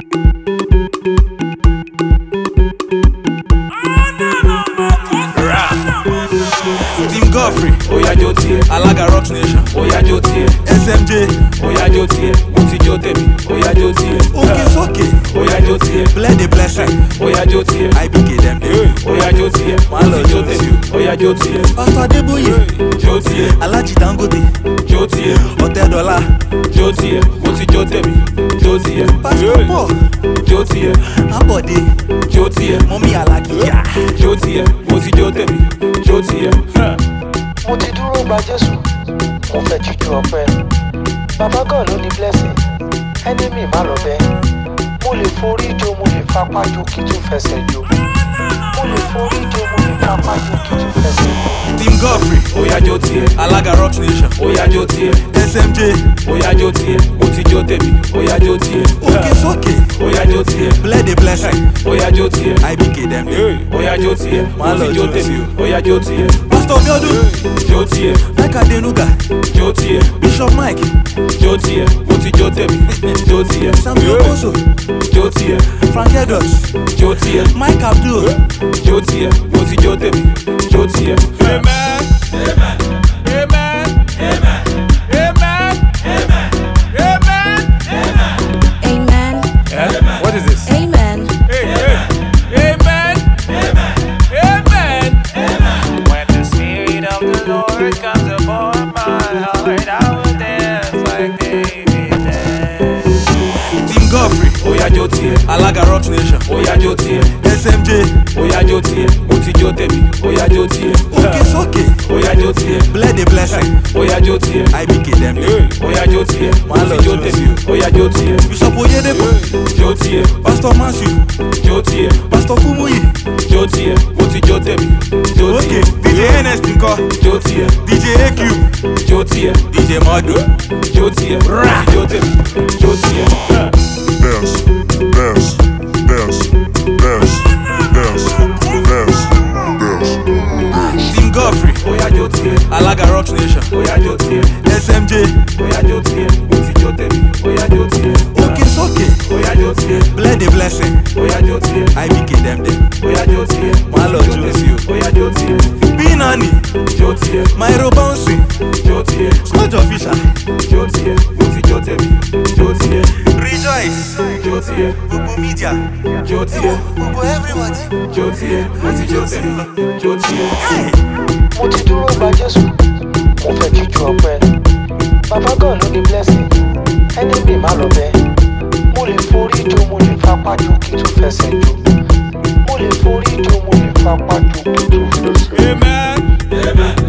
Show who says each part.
Speaker 1: Team Godfrey, Oya Jotie, Alaga Rocks Nation, Oya Jotie, SMJ, Oya Jotie, Muti Jotemi, Oya Jotie, Okay, Oya Jotie, Blend the Blessing, Oya Jotie, IBK them, Oya Jotie, Malo Jotemi, Oya Jotie, Pastor Deboye, Jotie, Alaji Dangote, Jotie, Otedola, Jotie, Muti Jotemi, Jotie, Pastor Paul, Jotie, Ambode, Jotie, Mommy Alakia, Jotie, Muti Jotemi, Jotie.
Speaker 2: Mo ti dúró gba Jésù, mo fẹ́ jíjó ọpẹ́. Baba God ló ní blessing, enemy má lọ bẹ́. Mo lè forí jó, mo lè fapá jó kí tún fẹsẹ̀ jó. Mo lè forí jó, mo lè fapá jó kí tún fẹsẹ̀ jó.
Speaker 1: Team Godfrey, Oya Jotie, Alaga Rocks Nation, Oya Jotie, SMJ, Oya Jotie, Muti Jotemi, Oya Jotie, Okay, Oya Jotie, Blend the Blessing, Oya Jotie, IBK them, Oya Jotie, Malo Jotemi, Oya Jotie, Pastor Biodu, Jotie, Mecca Denuga, Jotie, Bishop Mike, Jotie, Muti Jotemi, Jotie, Samuel Oso, Jotie, Frank Edwards, Jotie, Mike Abdul, Jotie, Muti Jotemi, Jotie. Amen. Amen. Amen. Amen. Amen. Amen. Amen.
Speaker 3: Amen.
Speaker 1: Amen. What is this?
Speaker 3: Amen.
Speaker 1: Amen. Amen. Amen. Amen.
Speaker 4: When the Spirit of the Lord comes upon my heart, I will dance like David danced.
Speaker 1: Team Godfrey, Oya Jotie, Alaga Rocks Nation, Oya Jotie, SMJ, Oya Jotie, Muti Jotemi, Oya Jotie, Okay, Oya Jotie, Blend the Blessing, Oya Jotie, IBK them, Oya Jotie, Malo Jotemi, Oya Jotie, Bishop Oyedepo, Jotie, Pastor Matthew, Jotie, Pastor Kumuyi, Jotie, Muti Jotemi, Jotie, DJ NS Tinko, Jotie, DJ AQ, Jotie, DJ Madu, Jotie, Muti Jotemi, Jotie.
Speaker 5: Dance, dance, dance, dance, dance, dance, dance.
Speaker 1: Team Godfrey, Oya Jotie, Alaga Rocks Nation, Oya Jotie, SMJ, Oya Jotie, Muti Jotemi, Oya Jotie, Okay, Oya Jotie, Blend the Blessing, Oya Jotie, IBK them, Oya Jotie, Malo Jotemi, Oya Jotie, Binani, Jotie, Myro Bouncing, Jotie, Scott Official, Jotie, Muti Jotemi, Jotie, Rejoice, Jotie, Bubu Media, Jotie,
Speaker 2: Gbogbo everybody.
Speaker 1: Jotie, Muti Jotemi, Jotie. Hey!
Speaker 2: Mo ti dúró gba Jésù, mo fẹ́ jíjó ọpẹ́. Baba God ló ní blessing, enemy má lọ bẹ́. Mo lè forí jó, mo lè fapá jó kí tún fẹsẹ̀ jó. Mo lè forí jó, mo lè fapá jó kí tún fẹsẹ̀ jó.
Speaker 1: Amen. Amen.